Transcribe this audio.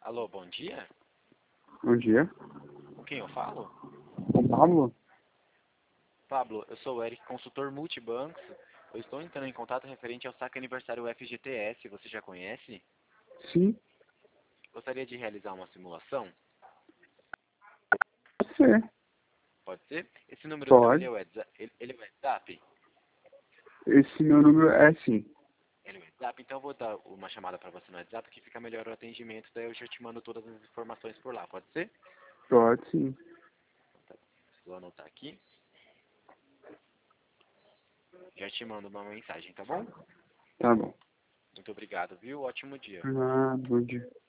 Alô, bom dia? Bom dia. Com quem eu falo? Com Pablo? Pablo, eu sou o Eric, consultor multibancos. Eu estou entrando em contato referente ao saque aniversário FGTS. Você já conhece? Sim. Gostaria de realizar uma simulação? Você. Pode ser? Esse número seu, ele Pode. é o WhatsApp? Ele é o WhatsApp? Esse meu número é sim. Ele é o WhatsApp, então eu vou dar uma chamada para você no WhatsApp que fica melhor o atendimento, daí eu já te mando todas as informações por lá, pode ser? Pode sim. Tá. Vou anotar aqui. Já te mando uma mensagem, tá bom? Tá bom. Muito obrigado, viu? Ótimo dia. Bom dia.